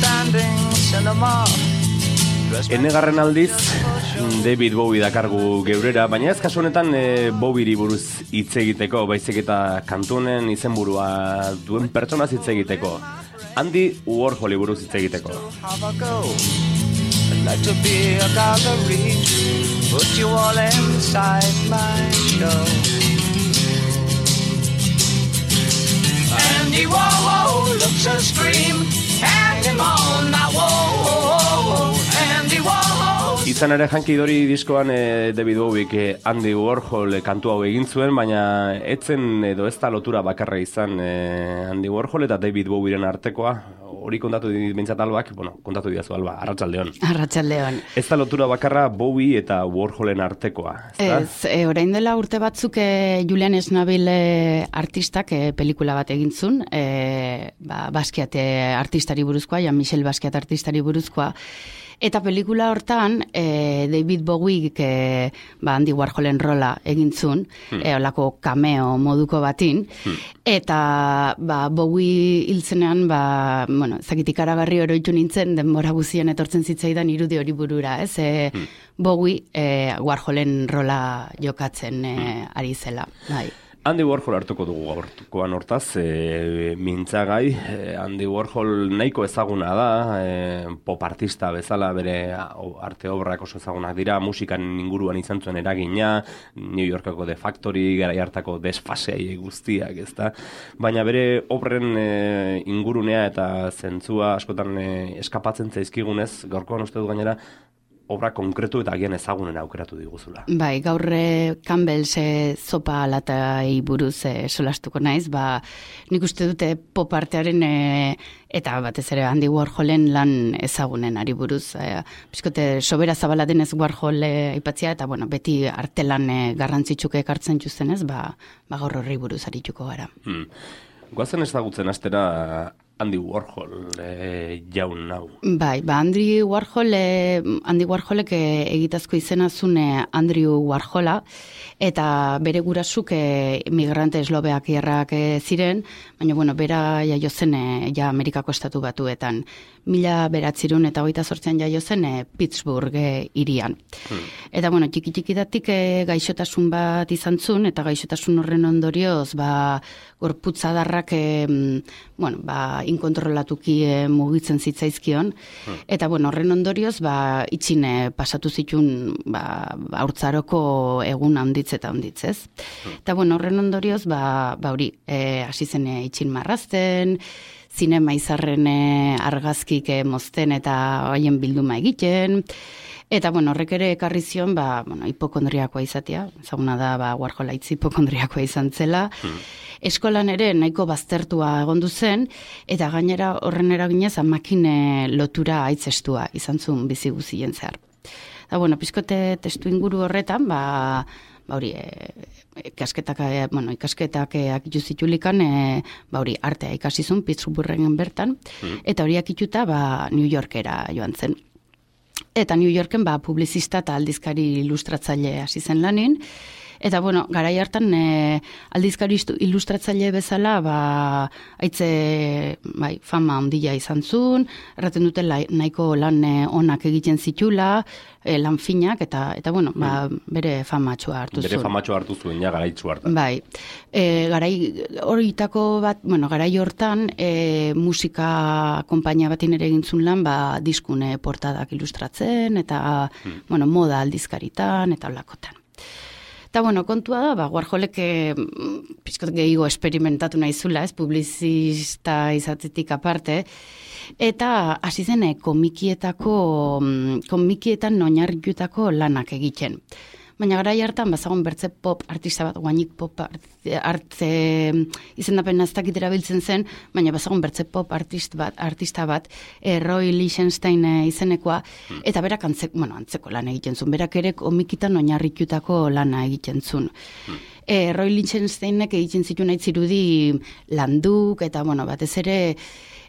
Enegarren aldiz, David Bowie dakargu geurera, baina ez kasu honetan Bowieri buruz hitz egiteko, baizik eta kantu honen izenburua duen pertsonaz hitz egiteko. Andy Warholi buruz hitz egiteko. I'd like to be a gallery, put you all inside my show. Andy Warhol looks a scream, hang him on that wall. Andy Warhol. Izan ere jankidori diskoan David Bowie Andy Warhol kantu hau egin zuen, baina etzen edo ez da lotura bakarra izan Andy Warhol eta David Bowieren artekoa. Hori kontatu bintzat Albak, kontatu diazu Alba, arratsaldeon. Arratsaldeon. Ez da lotura bakarra Bowie eta Warholen artekoa, ezta? Ez, orain dela urte batzuk Julian Schnabel artistak pelikula bat egin zuen, Basquiat artistari buruzkoa, Jean-Michel Basquiat artistari buruzkoa. Eta pelikula hortan, David Bowiek Andy Warholen rola egin zuen, olako cameo moduko batin, eta Bowie hiltzenean, ezakit ikaragarri oroitu nintzen, denbora guzien etortzen zitzaidan irudi hori burura, ez? Bowie Warholen rola jokatzen ari zela, bai. Andy Warhol hartuko dugu gaurkoan hortaz, mintzagai. Andy Warhol nahiko ezaguna da, pop artista bezala bere arte obrak oso ezagunak dira, musikan inguruan izan zuen eragina, New Yorkako The Factory, garai hartako desfaseai guztiak, ezta? Baina bere obren ingurunea eta zentzua askotan eskapatzen zaizkigunez, gaurkoan uste du gainera, obra konkretu eta agian ezagunen aukeratu diguzula. Bai, gaur Campbell's zopa alatai buruz solastuko naiz, nik uste dute pop artearen eta batez ere Andy Warholen lan ezagunen ari buruz. Bizkote sobera zabala denez Warhol aipatzea eta beti artelan garrantzitsuk ekartzen juzenez, gaur horri buruz arituko gara. Goazen ezagutzen astera Andy Warhol jaun hau. Bai, Andy Warholek egitazko izena zune Andrew Warhola, eta bere gurasuk migrante eslovakiarrak ziren, baina bera jaio zen Amerikako estatu batuetan. 1928an jaio zen Pittsburgh hirian. Eta txiki-txikidatik gaixotasun bat izan zuen, eta gaixotasun horren ondorioz gorputzadarrak inkontrolatuki mugitzen zitzaizkion, eta horren ondorioz itxin pasatu zituen haurtzaroko egun handitz eta handitzez. Eta horren ondorioz hori hasi zen itxin marrazten, zinema izarren argazkik mozten eta haien bilduma egiten, eta horrek ere ekarri zion hipokondriakoa izatea, ezaguna da Warhol aitz hipokondriakoa izan zela, eskolan ere nahiko baztertua egondu zen, eta gainera horren eraginez makine lotura aitzestua izan zuen bizi guzien zehar. Eta pizkote testu inguru horretan, ikasketak akitu zitulikan, artea ikasi zuen Pittsburghen bertan, eta hori akituta New Yorkera joan zen. Eta New Yorken publizista eta aldizkari ilustratzaile hasi zen lanin, eta garai hartan aldizkari ilustratzaile bezala haitze fama handia izan zuen, erraten dute nahiko lan onak egiten zitula, lan finak, eta bere famatxua hartu zuen. Bere famatxua hartu zuen, garaitzu hartan. Bai, garai horietako bat, garai hortan musika konpainia batin ere egin zuen lan, diskune portadak ilustratzen, eta moda aldizkaritan, eta olakotan. Eta kontua da, Warholek pizkot gehiago esperimentatu nahi zula, publizista izatetik aparte, eta hasi zen komikietan oinarritutako lanak egiten. Baina garai hartan bazagon bertze pop artista bat, guainik pop arte izendapena ez dakit erabiltzen zen, baina bazagon bertze pop artista bat, Roy Lichtenstein izenekoa, eta berak antzeko lan egiten zuen, berak ere komikitan oinarritutako lana egiten zuen. Roy Lichtensteinek egiten zituen aitzirudi landuk, eta batez ere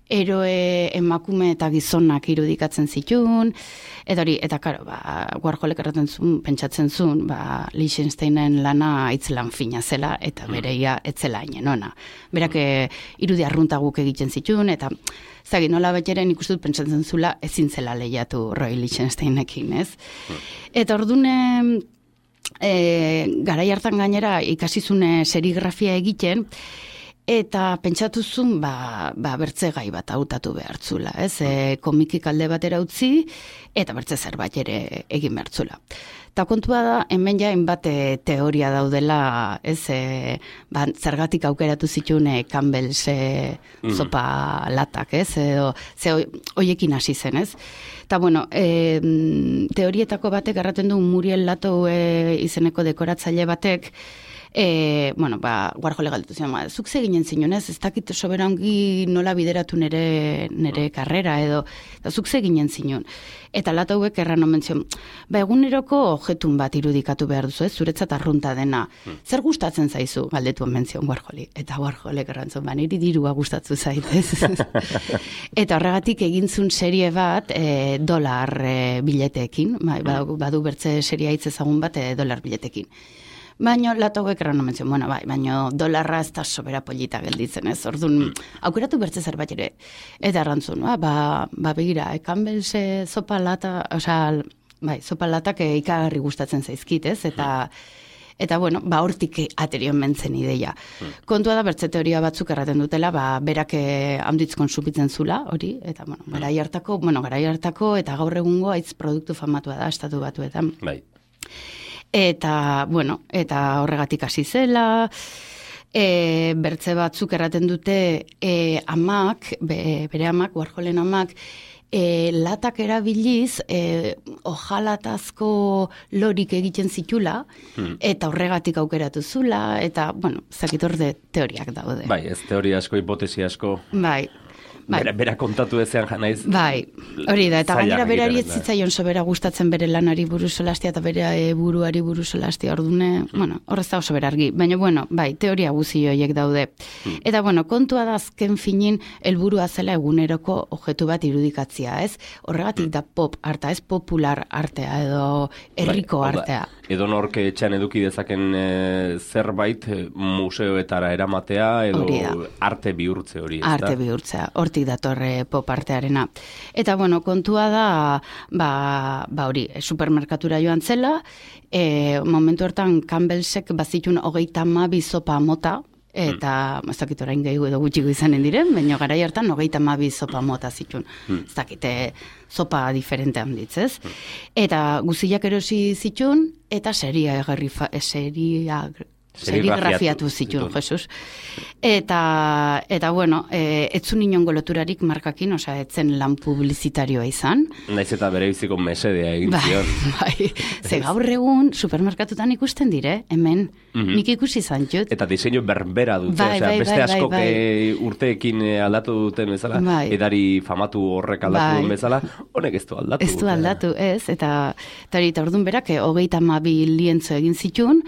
eroe emakume eta gizonak irudikatzen zituen, eta karo, Warholek erraten zuen, pentsatzen zuen, Lichtensteinen lana itzlan fina zela, eta bereia etzela hainen ona. Berak irudi arruntaguk egiten zituen, eta zagin, nola beteren ikustut pentsatzen zula ezin zela lehiatu Roy Lichtensteinekin, ez? Eta ordune, garai hartan gainera ikasizune serigrafia egiten, eta pentsatuzun, bertze gai bat hautatu behartzula, ez? Komikik alde batera utzi, eta bertze zerbait ere egin behartzula. Eta kontua da, hemen ja hainbat teoria daudela, ez, zergatik aukeratu zituen Campbell's sopa latak, ez, edo, hoiekin hasi zen, ez. Eta, bueno, teorietako batek erraten du Muriel Lato izeneko dekoratzaile batek, Warhole galdetu zion, zuk zeginen zinun, ez dakit soberangi nola bideratu nere karrera, edo zuk zeginen zinun. Eta Lato hauek erran omen zion, eguneroko objetun bat irudikatu behar duzu, ez, zuretzat arrunta dena. Zer gustatzen zaizu, galdetu omen zion Warholi. Eta Warholek errantzun, niri dirua gustatzu zaitez. Eta horregatik egintzun serie bat dolar bileteekin, badu bertze seria hitz ezagun bat dolar biletekin. Baina Latauek erran omen zion, baina dolarra ez da sobera polita gelditzen, ez? Orduan, aukeratu bertze zerbait ere. Eta errantzun, begira, Campbell's sopa lata, sopa latak ikagarri gustatzen zaizkit, ez? Eta bueno, hortik aterion mentzen ideia. Kontua da, bertze teoria batzuk erraten dutela, berak handitz konsumitzen zula, hori, eta garai hartako eta gaur egungo haitz produktu famatua da, estatu batuetan. Bai. Eta horregatik hasi zela, bertze batzuk erraten dute bere amak, Warholen amak, latak erabiliz, ojalatazko lorik egiten zitula, eta horregatik aukeratu zula, eta, zakit orde teoriak daude. Bai, ez teoria asko, hipotesi asko. Bai. Bera kontatu ezean janaiz. Bai, hori da, eta gainera berari ez zitzaion sobera gustatzen bere lanari buruz solastia eta bere buruari buruz solastia, ordune, horrez da oso berargi. Baina, teoria guzi horiek daude. Eta, kontua da azken finin helburua zela eguneroko objektu bat irudikatzia, ez? Horregatik da pop artea, ez popular artea edo herriko artea. Edo norke etxean eduki dezaken zerbait museoetara eramatea edo arte bihurtze hori, ez da? Arte bihurtzea, hortik datorre pop artearena. Eta, kontua da, hori, supermerkatura joan zela, momentu hortan Campbellsek bazitun 32 sopa mota, eta ez dakit orain gehiago edo gutxiko izanen diren, baina garai hartan 32 sopa mota zitun. Ez dakite sopa diferente handitzez. Eta guziak erosi zitun, eta serigrafiatu zituen, Jesus. Eta etzun inongo loturarik markakin, etzen lan publizitarioa izan. Naiz eta bere biziko mesedea egin zion. Bai, ze gaur egun supermerkatutan ikusten dire, hemen, nik ikusi izan jut. Eta diseinu berbera dut, beste askok urteekin aldatu duten bezala, edari famatu horrek aldatu duten bezala, honek ez du aldatu. Ez du aldatu, ez, eta orduan berak, 32 lientzo egin zituen,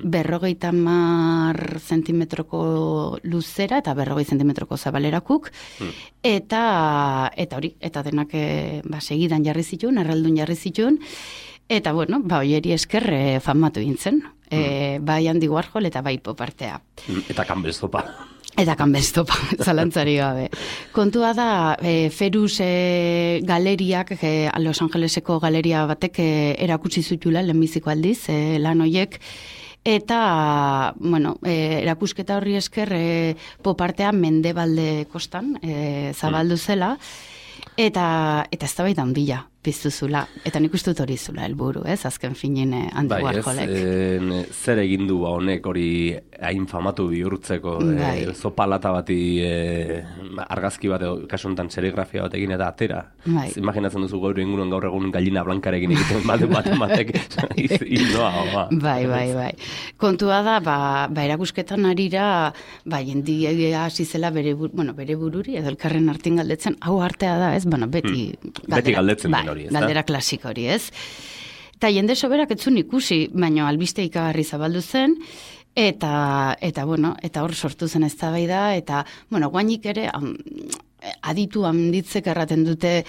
50 zentimetroko luzera eta 40 zentimetroko zabalerakuk, eta hori, eta denak segidan jarri zituen, erraldun jarri zituen, eta horieri esker famatu gintzen, bai Andy Warhol eta bai pop artea. Eta Campbell's sopa. Eta Campbell's sopa, zalantzari gabe. Kontua da, Ferus galeriak, Los Angeleseko galeria batek erakutsi zutula, lehenbiziko aldiz, lan hoiek, eta, erakusketa horri esker popartea Mendebalde kostan zabaldu zela, eta ez da baita handila piztu zula, eta nik uste dut hori zula helburu, ez, azken finin Andy Warholek. Zer egin du honek hori hain famatu bihurtzeko, zopalata bati argazki bat, kasu honetan serigrafia bat egin eta atera. Imaginatzen duzu gaur egun gallina blankarekin egiten batek hildoa. Bai. Kontua da, erakusketan arira, jendia hasi zela bere bururi, edo elkarren artin galdetzen, hau artea da, ez, beti galdetzen den hori, ez da? Galdera klasiko hori, ez? Eta jende soberak etzun ikusi, baina albiste ikagarri zabaldu zen, eta hor sortu zen eztabaida, eta, guainik ere, aditu handitzek erraten dute,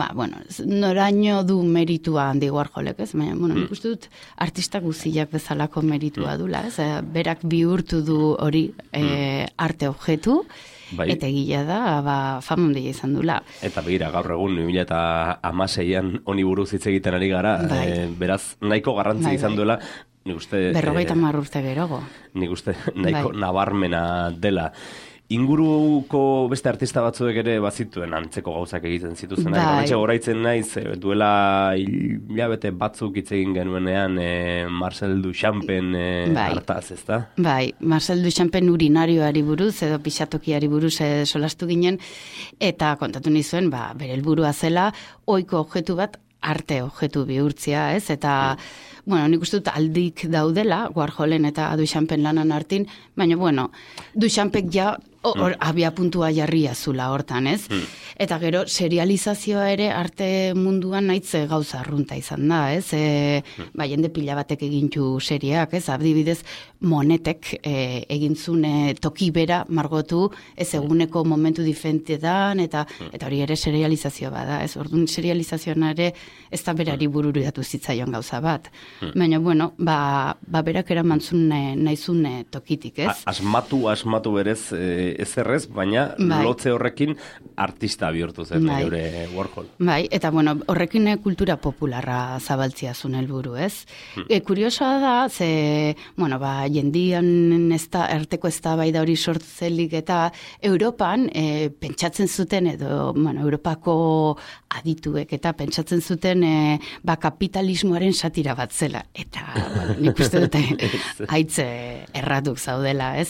noraino du meritua Andy Warholek, ez? Baina, nik uste dut artista guztiak bezalako meritua dula, ez? Berak bihurtu du hori arte objektu, eta egia da, fama handia izan dula. Eta begira, gaur egun 2016an honi buruz hitz egiten ari gara, beraz, nahiko garrantzi izan duela, nik uste... 50 urte gerogo. Nik uste nahiko nabarmena dela. Inguruko beste artista batzuek ere bazituen antzeko gauzak egiten zituzen. Gametxe goraitzen naiz, duela hilabete batzuk hitz egin genuenean Marcel Duchampen hartaz, ezta? Bai, Marcel Duchampen urinarioari buruz edo pixatokiari buruz solastu ginen, eta kontatu nizuen, bere helburua zela, ohiko objektu bat arte objektu bihurtzia, ez? Eta, nik uste dut aldik daudela, Warholen eta Duchampen lanan artin, baina, Duchampek ja abia puntua jarria zula hortan, ez? Eta gero, serializazioa ere arte munduan naitze gauza arrunta izan da, ez? Jende pila batek egintzu seriak, ez? Adibidez, Monetek egintzune toki bera margotu ez eguneko momentu diferentetan, eta hori ere serializazioa bada, ez? Orduan serializazioan ere ez da berari bururatu zitzaion gauza bat. Baina, berak eramantzun naizun tokitik, ez? Asmatu berez ez errez, baina lotze horrekin artista bihurtu zen gure Warhol. Eta horrekin kultura popularra zabaltzia zuen helburu, ez? Kuriosoa da, ze, jendian erteko eztabaida hori sortzelik eta Europan pentsatzen zuten, edo, Europako adituek eta pentsatzen zuten kapitalismoaren satira bat zela. Eta, nik uste dute haitze erratuk zaudela, ez?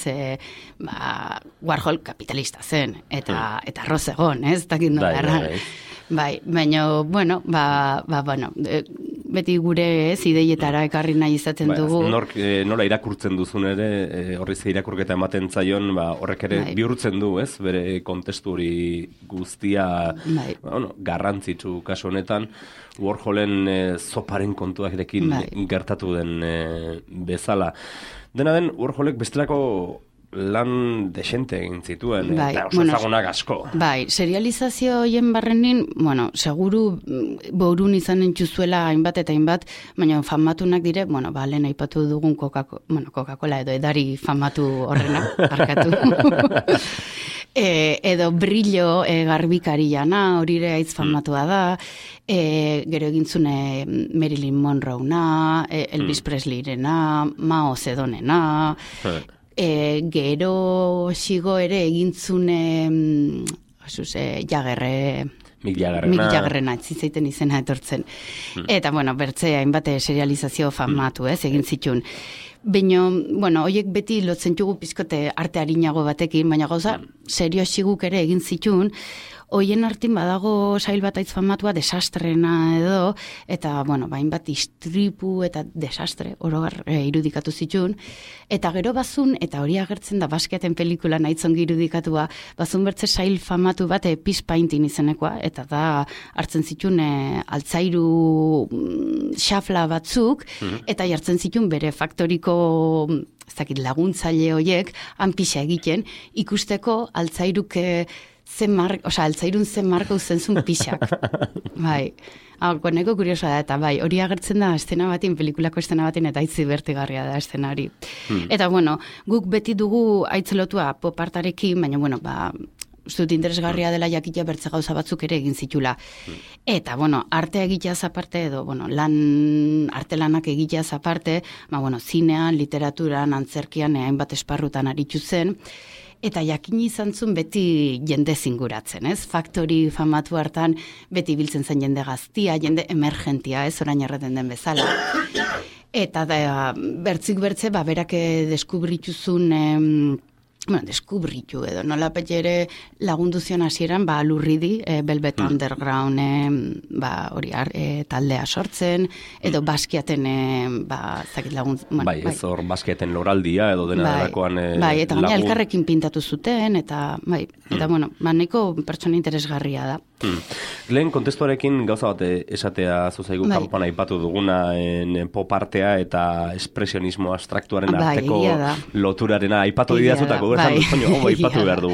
Warhol kapitalista zen, eta arroz egon, ez? Dakit nola erra. Baina, beti gure ideietara ekarri nahi izaten dugu. Nola irakurtzen duzun ere, horri ze irakurketa ematen zaion, horrek ere bihurtzen du, ez? Bere kontestu hori guztia garrantzitsu kasu honetan, Warholen zoparen kontuarekin gertatu den bezala. Dena den, Warholek bestelako lan desente egin zituen, eta oso ezagunak asko. Serializazio hoien barrenin, seguru borun izan entzuzuela hainbat eta hainbat, baina famatunak dire, lehen aipatu dugun Coca-Cola edo edari famatu horrena, arkatu. Edo Brillo garbikariana, hori ere aitz famatua da, gero egintzune Marilyn Monroe-na, Elvis Presley-rena, Mao Zedonena, gero xigo ere egintzune Mick Jaggerrena etzizaiten izena etortzen. Eta, bertze hainbat serializazio famatu, egin zituen. Baina, horiek beti lotzen jugu pizkote arte harinago batekin, baina gauza serio xiguk ere egin zituen, hoien artin badago sail bat aitz famatua desastrena edo, eta, hainbat istripu eta desastre orogar irudikatu zituen, eta gero bazun, eta hori agertzen da Basquiaten pelikulan aitzongi irudikatua, bazun bertze sail famatu bat Peace Painting izenekoa, eta da hartzen zituen altzairu xafla batzuk, eta jartzen zituen bere faktoriko laguntzaile horiek, hanpixa egiten, ikusteko altzairuk altzairun zen marka uzentzun pixak. Koneko kuriosa da, eta hori agertzen da estena batin, pelikulako estena batin, eta aitzi bertigarria da estena hori. Eta, guk beti dugu aitzelotua popartarekin, baina, ustut interesgarria dela jakitea bertze gauza batzuk ere egin zitula. Eta, artea egiteaz aparte, edo, artelanak egiteaz aparte, zinean, literaturan, antzerkian, hainbat esparrutan aritu zen, eta jakin izan zuen beti jende zinguratzen, ez? Faktori famatu hartan beti biltzen zen jende gaztia, jende emergentia, ez? Orain erraten den bezala. Eta bertzik bertze, berak deskubrituzun deskubritu edo, nola ere lagundu zion hasieran, Lurridi, Velvet Underground, hori taldea sortzen, edo Basquiaten, zakit laguntz... ez hor Basquiaten loraldia, edo dena delakoan eta gaina elkarrekin pintatu zuten, eta, nahiko pertsona interesgarria da. Lehen kontestuarekin gauza bat esatea zuzaigu kanpoan aipatu duguna pop artea eta espresionismo abstraktuaren arteko loturarena aipatu didazutako, aipatu behar dugu.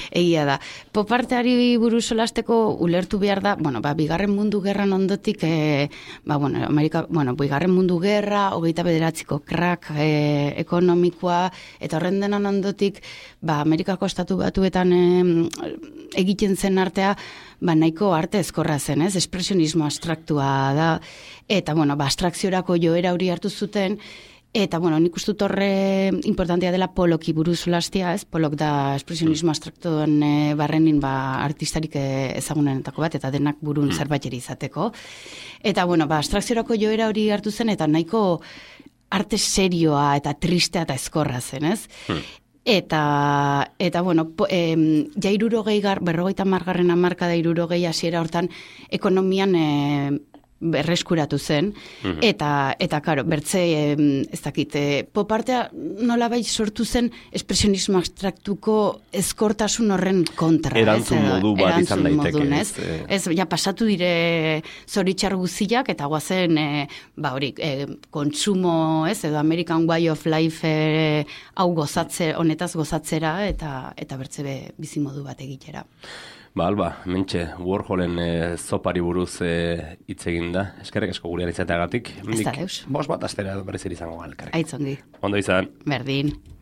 Egia da. Poparteari buruz solasteko ulertu behar da, bigarren mundu gerran ondotik, bigarren mundu gerra, 29ko krak ekonomikoa, eta horren denan ondotik, Amerikako estatu batuetan egiten zen artea, nahiko arte ezkorra zen, ez? Espresionismo abstraktua da, eta, abstrakziorako joera hori hartu zuten, eta, nik uste dut horre importantea dela Polloki buruz solastia, ez? Pollock da espresionismo abstraktuan barrenin artistarik ezagunenetako bat, eta denak burun zerbaiteri izateko. Eta, abstrakziorako joera hori hartu zen, eta nahiko arte serioa eta tristea eta ezkorra zen, ez? Eta ja 50. hamarkada 60 hasiera hortan ekonomian berreskuratu zen, eta karo, bertze, ez dakit, popartea nolabait sortu zen espresionismo abstraktuko ezkortasun horren kontra. Erantzun modu bat izan daiteke. Ez, pasatu dire zoritxar guziak, eta guazen, kontsumo, ez, edo American Way of Life hau honetaz gozatzera, eta bertze bizimodu bat egitera. Alba, mentxe, Warholen zopari buruz hitz egin da. Eskerrik asko gurean izateagatik. Ez da deus. Bost bat astera berriz izango galkarrik. Aitzongi. Ondo izan. Berdin.